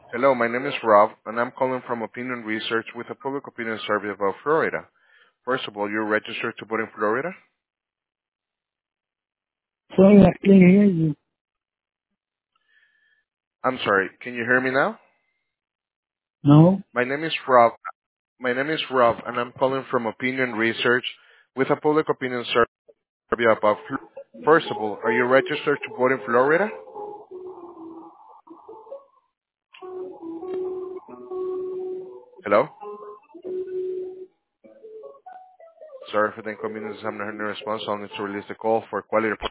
Hello, my name is Rob, and I'm calling from Opinion Research with a public opinion survey about Florida. First of all, you're registered to vote in Florida? Sorry, I can't hear you. I'm sorry, can you hear me now? No? My name is Rob. My name is Rob, and I'm calling from Opinion Research with a public opinion survey about Florida. First of all, are you registered to vote in Florida? Hello? Sorry for the inconvenience. I'm not hearing the response. I'll need to release the call for quality.